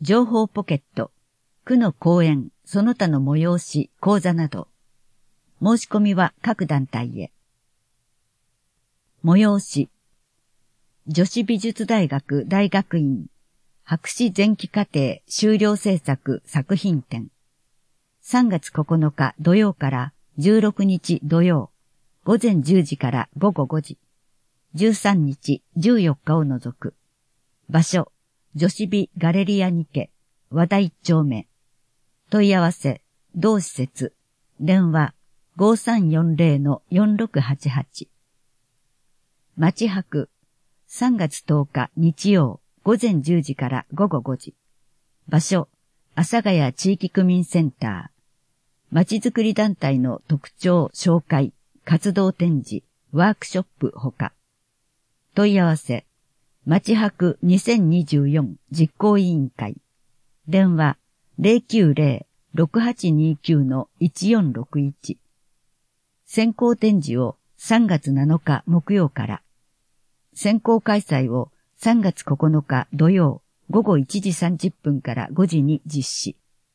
情報ポケット、区の講演、その他の催し、講座など。申し込みは各団体へ。催し。女子美術大学大学院、博士前期課程修了制作作品展。3月9日土曜から16日土曜、午前10時から午後5時。13日、14日を除く。場所、女子美ガレリア2家、和田1丁目。問い合わせ、同施設、電話、5340-4688。町泊、3月10日日曜、午前10時から午後5時。場所、阿佐ヶ谷地域区民センター。まちづくり団体の特徴紹介、活動展示、ワークショップほか。問い合わせ、町泊2024実行委員会。電話、090-6829-1461。先行展示を3月7日木曜から。先行開催を3月9日土曜午後1時30分から5時に実施。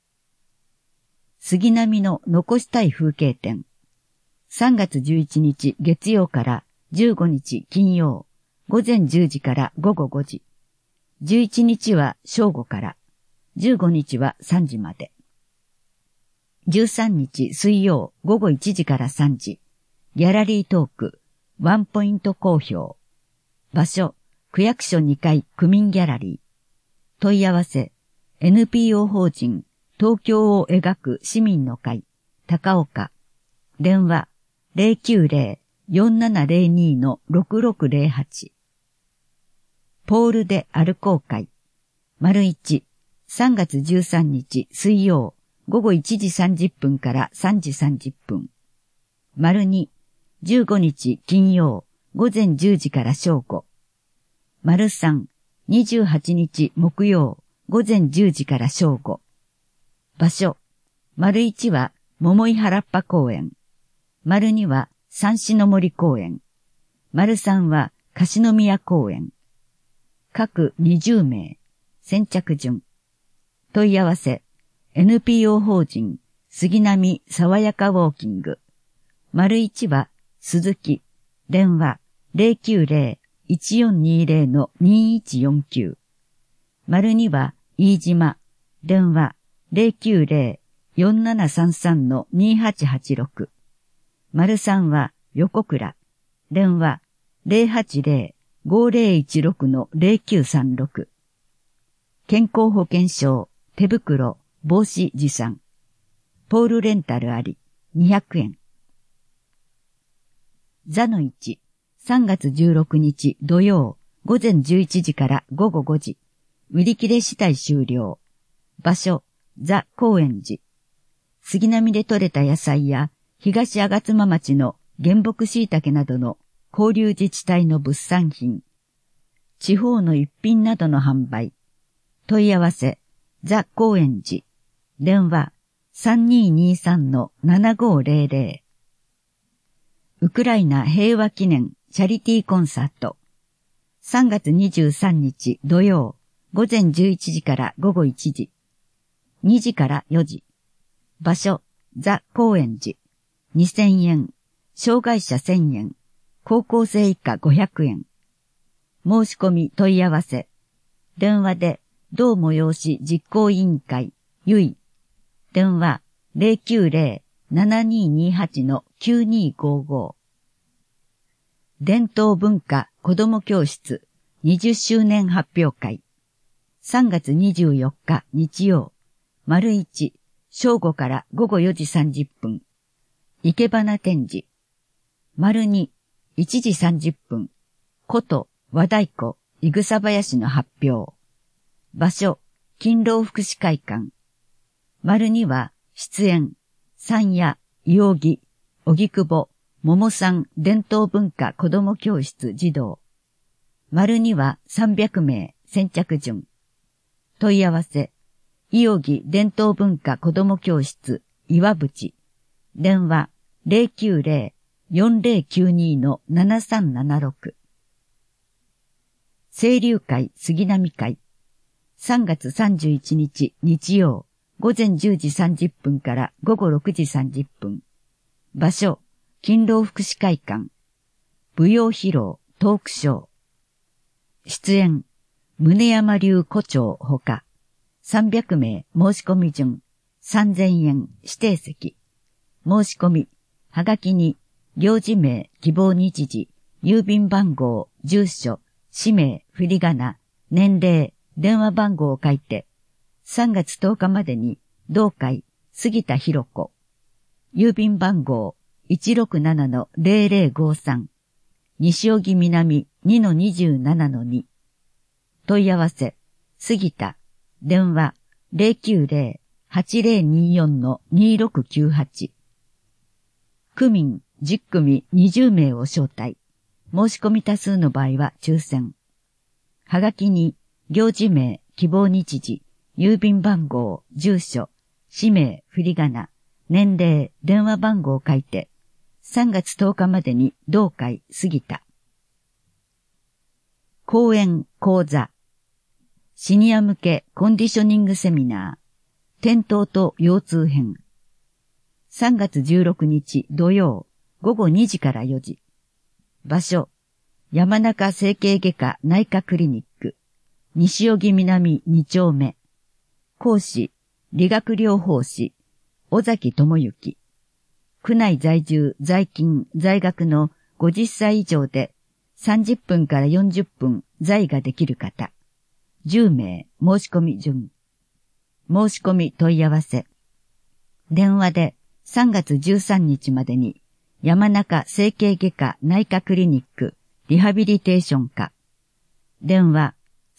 杉並の残したい風景展。3月11日月曜から15日金曜、午前10時から午後5時。11日は正午から、15日は3時まで。13日水曜午後1時から3時。ギャラリートーク、ワンポイント好評。場所、区役所2階区民ギャラリー。問い合わせ、NPO 法人、東京を描く市民の会、高岡。電話、090-4702-6608。ポールで歩こう会。1、3月13日水曜、午後1時30分から3時30分。2、15日金曜、午前10時から正午。3、28日木曜、午前10時から正午。場所、1は桃井原っぱ公園。2は三種の森公園。3は樫宮公園。各20名。先着順。問い合わせ、NPO 法人、杉並爽やかウォーキング。1は鈴木。電話、090-1420-2149。2は飯島。電話、090-4733-2886。3は横倉。電話、080-5016-0936。健康保険証、手袋、帽子持参。ポールレンタルあり、200円。座の1、3月16日土曜、午前11時から午後5時。売り切れ次第終了。場所、座高円寺。杉並で採れた野菜や、東吾妻町の原木椎茸などの交流自治体の物産品。地方の一品などの販売。問い合わせ、座高円寺。電話、3223-7500。ウクライナ平和記念チャリティーコンサート。3月23日土曜、午前11時から午後1時。2時から4時。場所、座高円寺。2000円。障害者1000円。高校生以下500円。申し込み問い合わせ。電話で、同催し実行委員会、ゆい。電話、090-7228-9255。伝統文化子ども教室20周年発表会。3月24日日曜。1、正午から午後4時30分。生け花展示。2、1時30分。古都、和太鼓、いぐさ林の発表。場所、勤労福祉会館。2は、出演、山谷、伊扇、荻窪、桃山伝統文化子ども教室児童。2は300名、先着順。問い合わせ、伊扇伝統文化子ども教室、岩淵。電話、090-4092-7376。清流会杉並会。 3月31日日曜午前10時30分から午後6時30分。場所、勤労福祉会館。舞踊披露、トークショー。出演、宗山流胡蝶ほか、300名申し込み順、3000円指定席。申し込み、はがきに、行事名、希望日時、郵便番号、住所、氏名、振り仮名、年齢、電話番号を書いて、3月10日までに、同会、杉田博子。郵便番号、167-0053。西荻南 2-27-2。問い合わせ、杉田、電話、090-8024-2698。区民10組20名を招待。申し込み多数の場合は抽選。はがきに、行事名、希望日時、郵便番号、住所、氏名、振り仮名、年齢、電話番号を書いて、3月10日までに同会杉田。講演講座。シニア向けコンディショニングセミナー。転倒と腰痛編。3月16日土曜午後2時から4時。場所、山中整形外科内科クリニック。西荻南2丁目。講師、理学療法士、尾崎智之。区内在住、在勤、在学の50歳以上で30分から40分在ができる方。10名申し込み順。申し込み問い合わせ。電話で3月13日までに山中整形外科内科クリニックリハビリテーション科。電話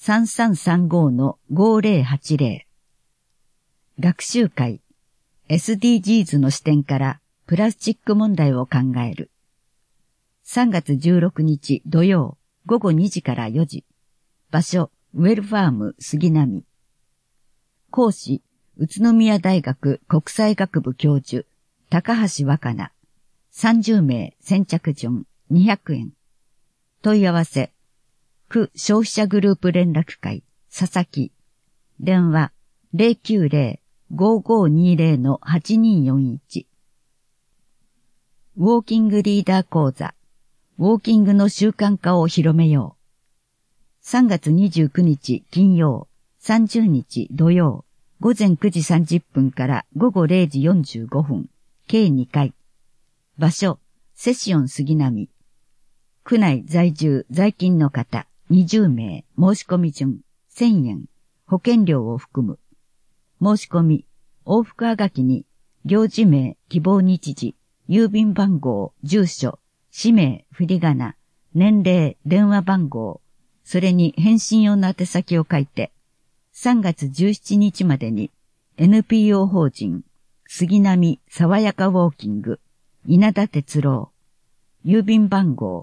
3335-5080。学習会 SDGs の視点からプラスチック問題を考える。3月16日土曜午後2時から4時。場所、ウェルファーム杉並。講師、宇都宮大学国際学部教授、高橋若菜。30名先着順200円。問い合わせ、区消費者グループ連絡会、佐々木。電話、090-5520-8241。ウォーキングリーダー講座。ウォーキングの習慣化を広めよう。3月29日金曜、30日土曜、午前9時30分から午後0時45分、計2回。場所、セシオン杉並。区内在住、在勤の方、20名、申し込み順、1000円、保険料を含む。申し込み、往復はがきに、行事名、希望日時、郵便番号、住所、氏名、振り仮名、年齢、電話番号、それに返信用の宛先を書いて、3月17日までに NPO 法人、杉並爽やかウォーキング、稲田哲郎、郵便番号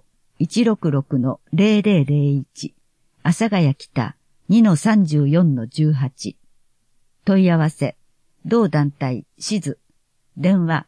166-0001、阿佐ヶ谷北 2-34-18。問い合わせ、同団体、しず、電話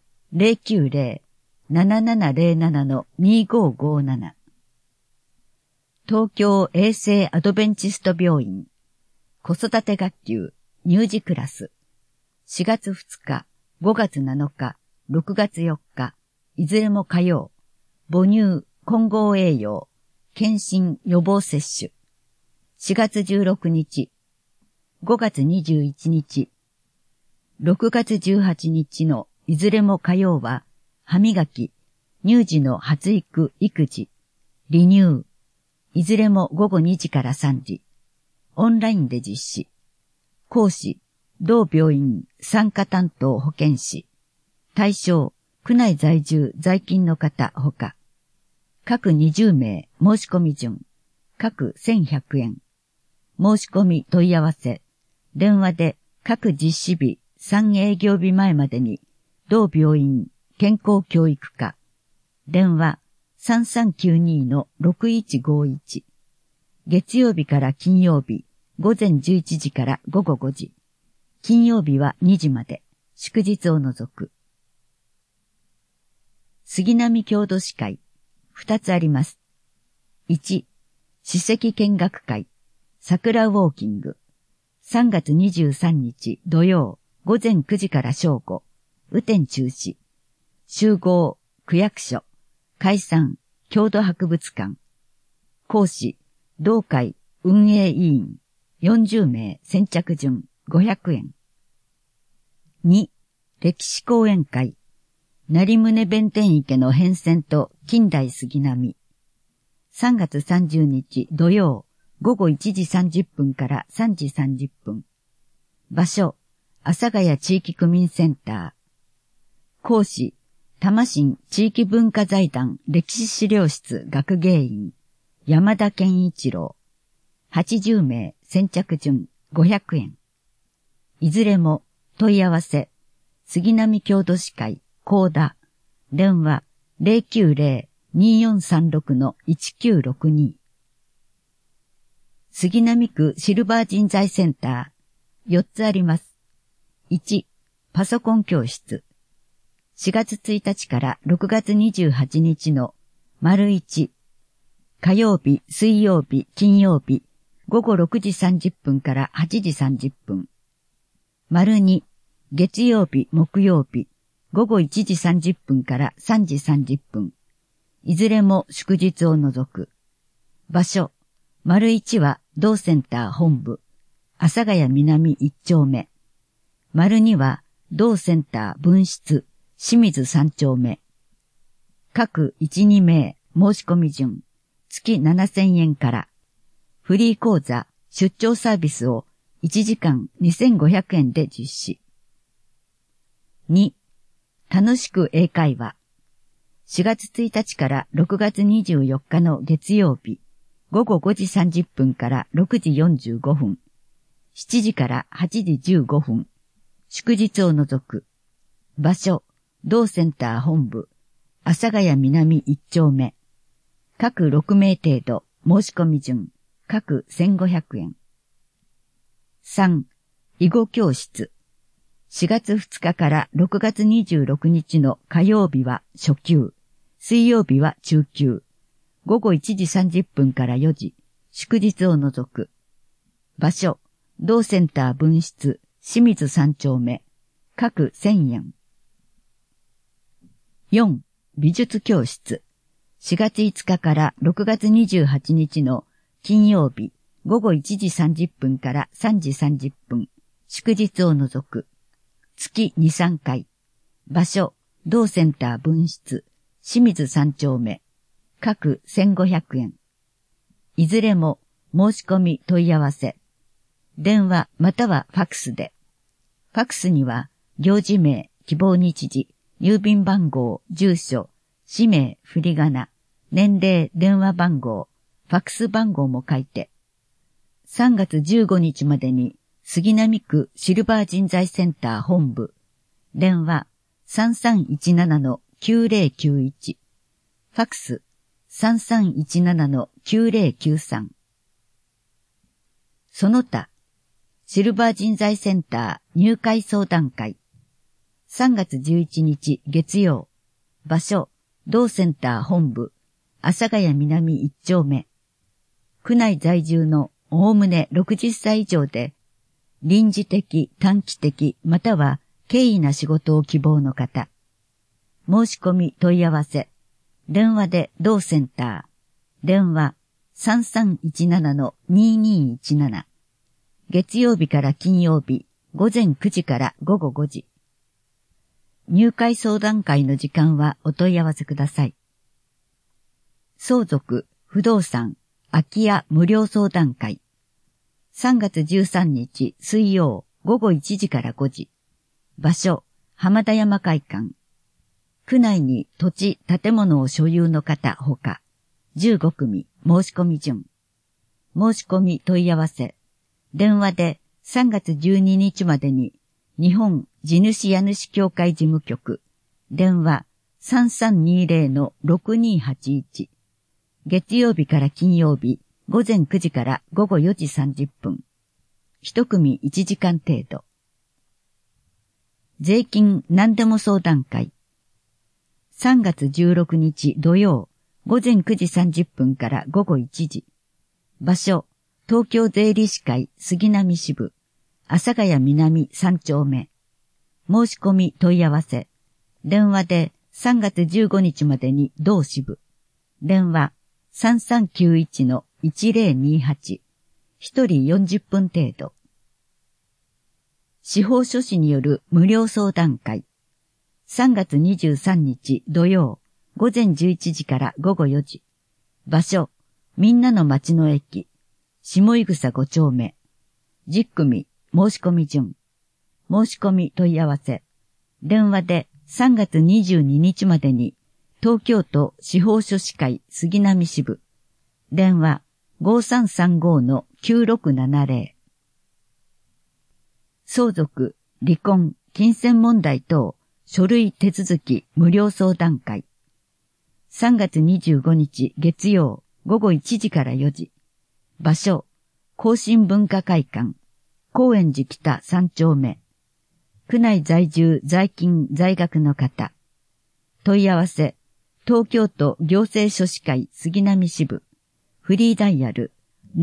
090-7707-2557。東京衛生アドベンチスト病院、子育て学級、乳児クラス、4月2日、5月7日、6月4日、いずれも火曜、母乳、混合栄養、検診予防接種、4月16日、5月21日、6月18日のいずれも火曜は、歯磨き、乳児の発育・育児、離乳、いずれも午後2時から3時、オンラインで実施。講師、同病院産科担当保健師。対象、区内在住在勤の方ほか。各20名申し込み順。各1100円。申し込み問い合わせ。電話で各実施日3営業日前までに、同病院健康教育課。電話 3392-6151。月曜日から金曜日、午前11時から午後5時。金曜日は2時まで、祝日を除く。杉並郷土史会、2つあります。1、史跡見学会、桜ウォーキング。 3月23日土曜午前9時から正午、雨天中止。集合、区役所、解散、郷土博物館。講師、同会運営委員、40名先着順500円。2、歴史講演会。成宗弁天池の変遷と近代杉並。3月30日土曜午後1時30分から3時30分。場所、阿佐ヶ谷地域区民センター。講師、多摩新地域文化財団歴史資料室学芸員、山田健一郎。80名先着順500円。いずれも問い合わせ、杉並郷土史会、高田、電話 090-2436-1962。杉並区シルバー人材センター、4つあります。1、パソコン教室。4月1日から6月28日の丸1、火曜日、水曜日、金曜日、午後6時30分から8時30分。丸2、月曜日、木曜日、午後1時30分から3時30分。いずれも祝日を除く。場所、丸1は同センター本部、阿佐ヶ谷南1丁目。丸2は同センター分室、清水3丁目。各1、2名申し込み順、月7000円から。フリー講座、出張サービスを1時間2500円で実施。2、楽しく英会話。4月1日から6月24日の月曜日、午後5時30分から6時45分、7時から8時15分、祝日を除く。場所、同センター本部、阿佐ヶ谷南1丁目。各6名程度、申し込み順、各1500円。3、囲碁教室。4月2日から6月26日の火曜日は初級、水曜日は中級、午後1時30分から4時、祝日を除く。場所、同センター分室、清水3丁目、各1000円。4、美術教室。4月5日から6月28日の金曜日、午後1時30分から3時30分、祝日を除く。月2、3回。場所、同センター分室、清水3丁目、各1500円。いずれも申し込み問い合わせ。電話またはファクスで。ファクスには行事名、希望日時、郵便番号、住所、氏名、振り仮名、年齢、電話番号、ファクス番号も書いて。3月15日までに杉並区シルバー人材センター本部。電話 3317-9091。ファクス 3317-9093。その他、シルバー人材センター入会相談会。3月11日月曜。場所、同センター本部、阿佐ヶ谷南1丁目。区内在住のおおむね60歳以上で、臨時的、短期的、または経緯な仕事を希望の方。申し込み問い合わせ。電話で同センター。電話 3317-2217。月曜日から金曜日、午前9時から午後5時。入会相談会の時間はお問い合わせください。相続、不動産、空き家無料相談会。3月13日水曜午後1時から5時。場所、浜田山会館。区内に土地、建物を所有の方ほか、15組申し込み順。申し込み問い合わせ。電話で3月12日までに、日本地主家主協会事務局。電話 3320-6281。月曜日から金曜日、午前9時から午後4時30分。一組1時間程度。税金何でも相談会。3月16日土曜、午前9時30分から午後1時。場所、東京税理士会杉並支部、 阿佐ヶ谷南3丁目。申し込み問い合わせ。電話で3月15日までに同支部。電話 3391-1028。一人40分程度。司法書士による無料相談会。3月23日土曜午前11時から午後4時。場所、みんなの町の駅。下井草5丁目。10組申し込み順。申し込み問い合わせ。電話で3月22日までに東京都司法書士会杉並支部。電話 5335-9670。相続、離婚、金銭問題等、書類手続き無料相談会。3月25日月曜午後1時から4時。場所、更新文化会館、高円寺北3丁目。区内在住在勤在学の方。問い合わせ、東京都行政書士会杉並支部。フリーダイヤル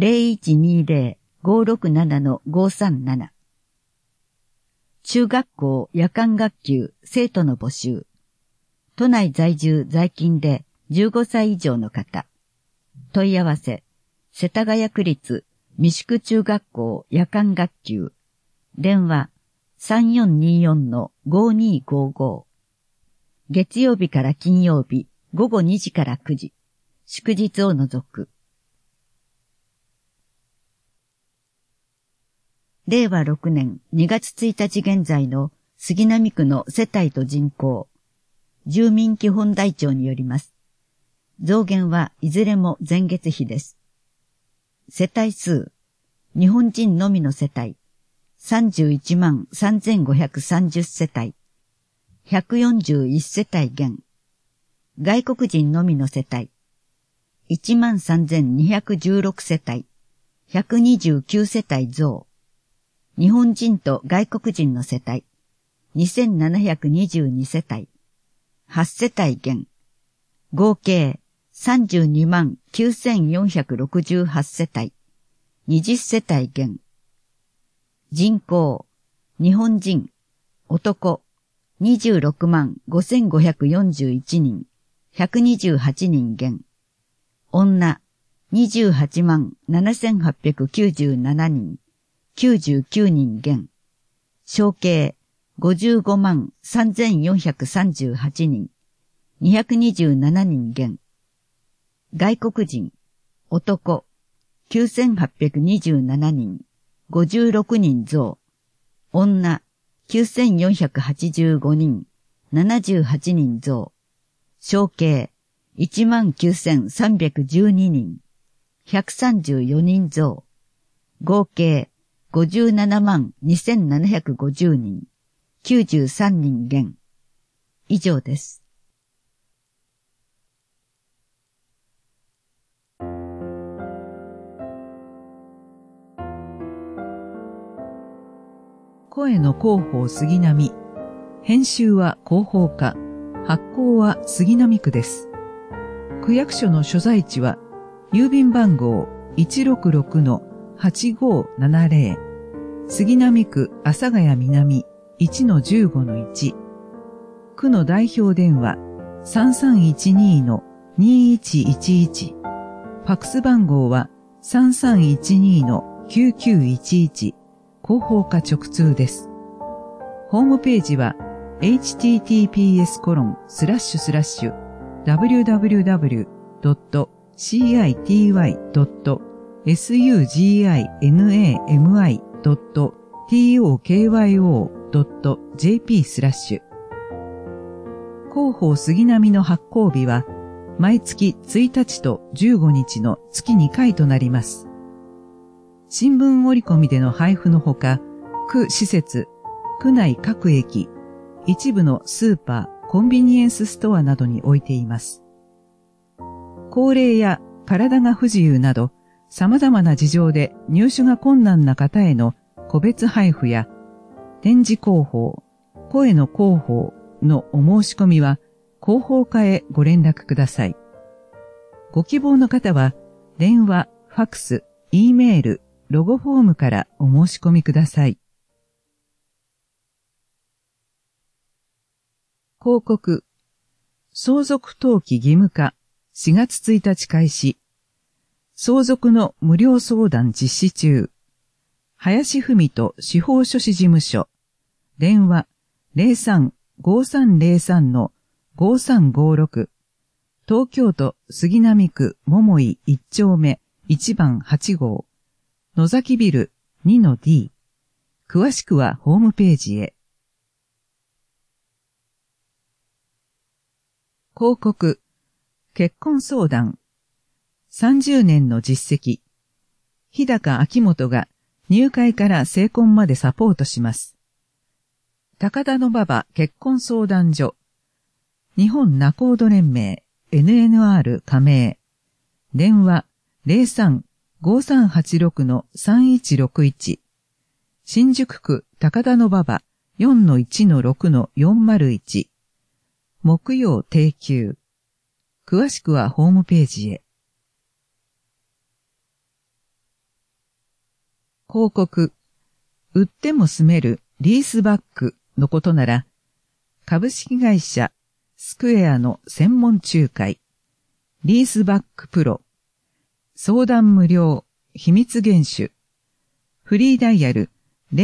0120-567-537。中学校夜間学級生徒の募集。都内在住在勤で15歳以上の方。問い合わせ、世田谷区立三宿中学校夜間学級。電話 3424-5255。月曜日から金曜日午後2時から9時。祝日を除く。令和6年2月1日現在の杉並区の世帯と人口、住民基本台帳によります。増減はいずれも前月比です。世帯数、日本人のみの世帯、313,530世帯、141世帯減。外国人のみの世帯、13,216世帯、129世帯増。日本人と外国人の世帯、2,722世帯、8世帯減。合計、329,468世帯、20世帯減。人口、日本人、男、265,541人、128人減。女、287,897人、99人減。小計、553,438人、227人減。外国人、男、9,827人、56人増。女、9,485人、78人増。小計、19,312人、134人増。合計、572,750人、93人減。以上です。 声の広報杉並。編集は広報課。発行は杉並区です。区役所の所在地は、郵便番号 166-8570。杉並区阿佐ヶ谷南 1-15-1。区の代表電話 3312-2111。ファックス番号は 3312-9911。広報課直通です。ホームページは https://www.citinami.tokyo.jp/。広報杉並の発行日は毎月1日と15日の月2回となります。新聞折り込みでの配布のほか、区施設、区内各駅、一部のスーパー、コンビニエンスストアなどに置いています。高齢や体が不自由など、様々な事情で入手が困難な方への個別配布や、展示広報、声の広報のお申し込みは、広報課へご連絡ください。ご希望の方は、電話、ファックス、Eメール、ロゴフォームからお申し込みください。 広告。相続登記義務化。4月1日開始。相続の無料相談実施中。林文人司法書士事務所。電話03-5303-5356。東京都杉並区桃井1丁目1番8号。野崎ビル 2-D。詳しくはホームページへ。広告。結婚相談。30年の実績。日高秋元が入会から成婚までサポートします。高田馬場結婚相談所。日本仲人連盟 NNR 加盟。電話03-5386-3161。新宿区高田馬場 4-1-6-401。木曜定休。詳しくはホームページへ。広告。売っても住めるリースバックのことなら、株式会社スクエアの専門仲介。リースバックプロ。相談無料。秘密厳守。フリーダイヤル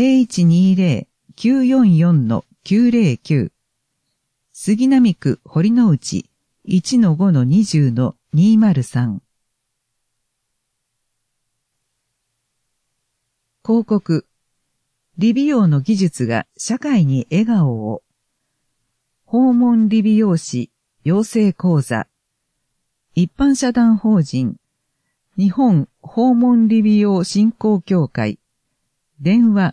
0120-944-909。杉並区堀之内 1-5-20-203。広告。理美容の技術が社会に笑顔を。訪問理美容師養成講座。一般社団法人日本訪問理美容振興協会。電話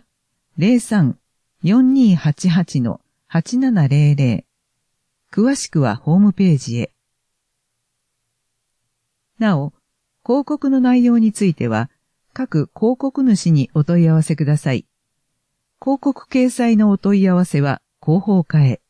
03-4288-8700。詳しくはホームページへ。なお、広告の内容については、各広告主にお問い合わせください。広告掲載のお問い合わせは広報課へ。